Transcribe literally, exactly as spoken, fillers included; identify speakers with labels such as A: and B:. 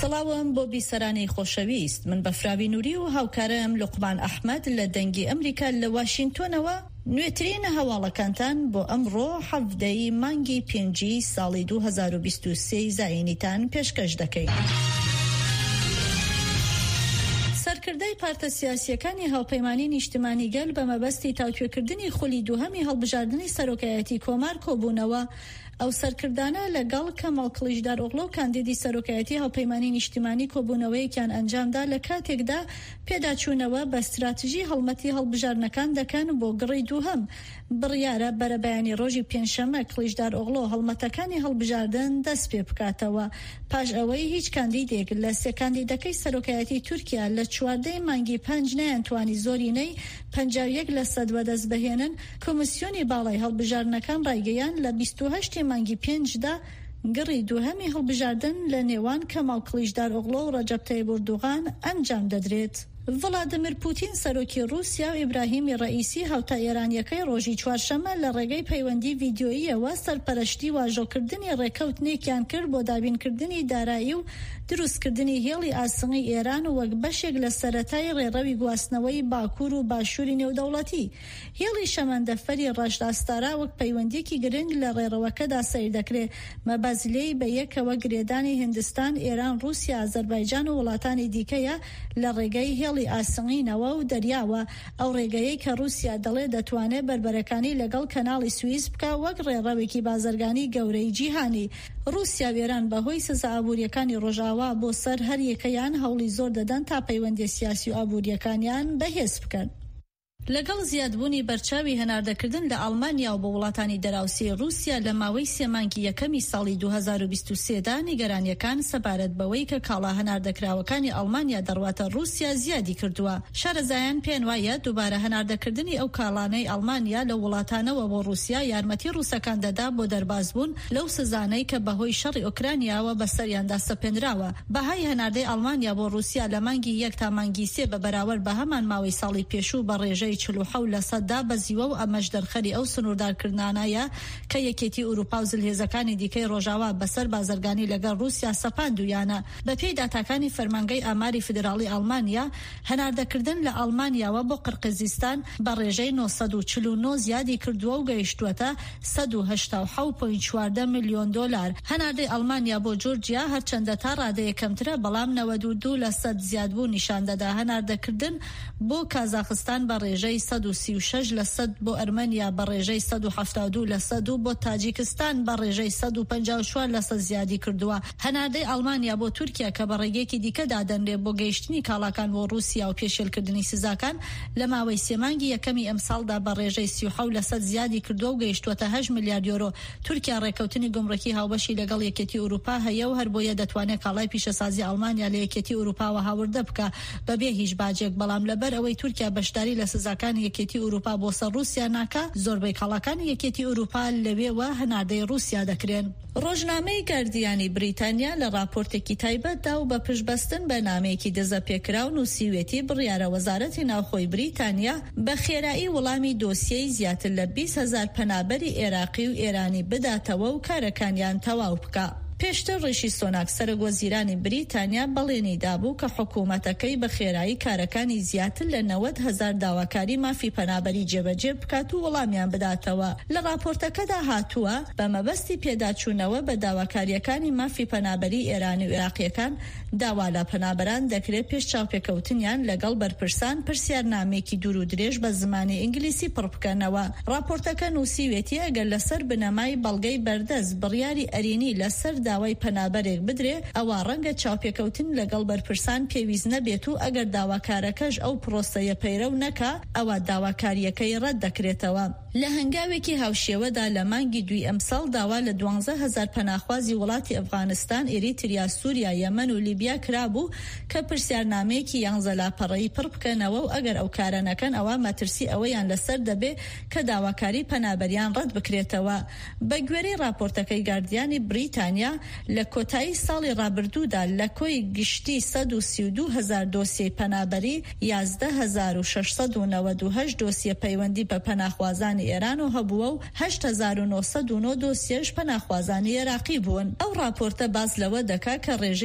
A: سڵاوم بۆ بیسەرانی خۆشەویست، من بەفراوی نووری و هاوکارم لوقمان ئەحمەد لە دەنگی ئەمریکا لە واشنگتۆنەوە نوێترین هەواڵەکانتان بۆ ئەمڕۆ هەڤدەی مانگی پێنجی ساڵی دوو هەزار و بیست و سێ زاینیتان پێشکەش دەکەین. سەرکردەی پارتە سیاسیەکانی هاوپەیمانی نیشتیمانی گەل بە مەبەستی تاوتوێکردنی خولی دووهەمی هەڵبژاردننی سەرۆکایەتی کۆمار کۆبوونەوە ئەو سەرکردانە لەگەڵ کەماڵ کلیژدارۆغڵۆ و کاندیدی سەرۆکایەتی هاوپەیمانی نیشتیمانی کۆبوونەوەیەکیان ئەنجامدا لە کاتێکدا پێداچوونەوە بە استراتیژی هەڵمەتی هەڵبژارنەکان دەکەن بۆ گڕی دووهەم. بڕیارە بەرە بەیانی ڕۆژی پێنجشەممە کلیژدارۆغڵۆ هەڵمەتەکانی هەڵبژاردن دەست پێ بکاتەوە پاش ئەوەی هیچ کاندیدێک لە سێ کاندیدەکەی سەرۆکایەتی تورکیا لە چواردەی مانگی پەنج نەیانتوانی زۆرینەی پەنجا و یەک لە سەد وەدەست بهێنن. کۆمیسیۆنی باڵای هەڵبژارنەکان ڕایگەیان لە بیست و هەشتی مانگی پێنجدا گڕی دووهەمی هەڵبژاردن لە نێوان کەماڵ کلیژدارۆغڵۆ و ڕەجەب تاییب ئەردوغان ئەنجام دەدرێت. ڤڵادیمیر پوتین سەرۆکی رووسیا و ئیبراهیمی ڕەئیسی هاوتا ئێرانیەکەی ڕۆژی چوارشەممە لە ڕێگەی پەیوەندی ڤیدیۆییەوە سەرپەرشتی واژۆکردنی ڕێکەوتنێکیان کرد بۆ دابینکردنی دارایی و دروستکردنی هێڵی ئاسنگی ئێران و وەک بەشێک لە سەرەتای ڕێڕەوی گواستنەوەی باکوور و باشووری نێودەوڵەتی. هێڵی شەمەندەفەری ڕەشداستارا وەک پەیوەندێکی گرنگ لە ڕێڕەوەکەدا سەیر دەکرێت، مەبەزلەی بە یەکەوە گرێدانی هیندستان، ئێران، رووسیا، ئازەربایجان و وڵاتانی دیکەیە لە ڕێگەی هێڵی ئاسنگینەوە و دەریاوە. ئەو ڕێگەیەی کە رووسیا دەڵێ دەتوانێت بربەرەکانی لەگەڵ کەناڵی سویس بکە وەک ڕێڕەوێکی بازرگانی گەورەی جیهانی. رووسیا و ئێران بەهۆی سزا ئابوووریەکانی ڕۆژاوا بۆ سەر هەر یەکەیان هەوڵی زۆر دەدەن تا پەیوەندی سیاسی و ئابوووریەکانیان بەهێز بکەن. لەگەڵ زیادبوونی بەرچاوی هەناردەکردن لە ئەڵمانیا و بە وڵاتانی دەراوسی رووسیا لە ماوەی سێ مانگی یەکەمی ساڵی دوو هەزار و بیست و سێدا نیگەرانیەکان سەبارەت بەوەی کە کاڵا هەناردەکراوەکانی ئەڵمانیا دەڕواتە رووسیا زیادی کردووە. شارەزایان پێیان وایە دووبارە هەناردەکردنی ئەو کاڵانەی ئەڵمانیا لە وڵاتانەوە بۆ رووسیا یارمەتی رووسەکان دەدا بۆ دەربازبوون لەو سزانەی کە بەهۆی شەڕی ئۆکرانیاوە بەسەریاندا سەپێنراوە. بەهای هەناردەی ئەڵمانیا بۆ رووسیا لە مانگی یەک تا مانگی سێ بە بەراورد بە هەمان ماوەی ساڵی پێشوو بە ڕێژەی چل و حەوت لە سەددا بەزیوە و ئەمەش دەرخەری ئەو سنووردارکردانایە کە یەکێتی ئوروپا و زلهێزەکانی دیکەی ڕۆژاوا بەسەر بازرگانی لەگەڵ رووسیا سەپاندویانە. بەپێی داتاکانی فەرمانگەی ئاماری فیدراڵی ئەڵمانیا هەناردەکردن لە ئەڵمانیاوە بۆ قرقیزستان بە ڕێژەی نۆ سەد و چل و نۆ زیادی کردووە و گەیشتووەتە سەد و هەشتا و حەوت پۆینت چواردە ملیۆن دۆلار. هەناردەی ئەڵمانیا بۆ جورجیا هەرچەندە تا ڕادەیە کەمترە بەڵام نەوەد و دوو لە سەد زیادبوو نیشان دەدا. هەناردەکردن بۆ کازاخستان بە ڕێژەی سەد و سی و شەش لە سەد، بۆ ئەرمەنیا بە ڕێژەی سەد و هەفتاد و دوو لە سەد و بۆ تاجیکستان بە ڕێژەی سەد و پەنجا و چوار لە سەد زیادی کردووە. هەناردەی ئەڵمانیا بۆ تورکیا کە بە ڕێگەیەکی دیکە دادەنرێ بۆ گەیشتنی کاڵاکان بۆ رووسیا و پێشێلکردنی سزاکان لە ماوەی سێمانگی یەکەمی ئەم ساڵدا بە ڕێژەی سی و حەوت لە سەد زیادی کردووە و گەیشتووەتە هەشت ملیارد یۆرۆ. تورکیا ڕێکەوتنی گومڕکی هاوبەشی لەگەڵ یەکێتی ئوروپا هەیە و هەر بۆیە دەتوانێت کاڵای پیشەسازی ئەڵمانیا لە یەکێتی ئوروپاوە هاوردە بکە بەبێ هیچ باجێک. بەڵام لەبەر ئەوەی تورکیا بەشداری لە سزاکانی یەکێتی ئوروپا بۆ سەر رووسیا ناکە، زۆربەی کاڵاکانی یەکێتی ئوروپا لەوێوە هەناردەی رووسیا دەکرێن. ڕۆژنامەی گاردیانی بریتانیا لە راپۆرتێکی تایبەتدا و بە پشتبەستن بە نامەیەکی دەزەپێکراو نووسیوێتی بڕیارە وەزارەتی ناوخۆی بریتانیا بە خێرایی وەڵامی دۆسیەی زیاتر لە بیست هەزار پەنابەری عێراقی و ئێرانی بداتەوە و کارەکانیان تەواو بکە. پێشتر ڕیشی سۆناک سەرۆکوەزیرانی بریتانیا بەڵێنی دابوو کە حکوومەتەکەی بە خێرایی کارەکانی زیاتر لە نەوەد هەزار داواکاری مافی پەنابەری جێبەجێ بکات و وەڵامیان بداتەوە. لە راپۆرتەکەدا هاتووە بە مەبەستی پێداچوونەوە بە داواکاریەکانی مافی پەنابەری ئێرانی و عێراقیەکان داوا لە پەنابەران دەکرێت پێش چاوپێکەوتنیان لەگەڵ بەرپرسان پرسیارنامێکی دوور و درێژ بە زمانی ئینگلیسی پڕ بکەنەوە. راپۆرتەکە نووسیوێتی ئەگەر لەسەر بنەمای بەڵگەی بەردەست بڕیاری ئەرێنی لەسەر داوای پەنابەرێک بدرێ ئەوە ڕەنگە چاوپێکەوتن لەگەڵ بەرپرسان پێویست نەبێت و ئەگەر داواکارەکەش ئەو پرۆسەیە پەیرەو نەکا ئەوە داواکاریەکەی ڕەت دەکرێتەوە. لە هەنگاوێکی هاوشێوەدا لە مانگی دوی ئەمساڵ داوا لە دوانزە هەزار پەناخوازی وڵاتی ئەفغانستان، ئێریتریا، سووریا، یەمەن و لیبیا کرابوو کە پرسیارنامەیەکی یانزە لاپەڕەیی پڕ بکەنەوە و ئەگەر ئەو کارە نەکەن ئەوە مەترسی ئەوەیان لەسەر دەبێ کە داواکاری پەنابەریان ڕەت بکرێتەوە. بە گوێرەی راپۆرتەکەی گاردیانی بریتانیا لە کۆتایی ساڵی ڕابردوودا لە کۆی گشتی سەد و سی و دوو هەزار دۆسیەی پەنابەری، یازدە هەزار و شەش سەد و نەوەد و هەشت دۆسیە پەیوەندی بە پەناخوازانی ئێران و هەبووە و هەشت هەزار و نۆ سەد و نۆ دۆسیەش پەناخوازانی عێراقی بوون. ئەو راپۆرتە باز لەوە دەکا کە ڕێژەی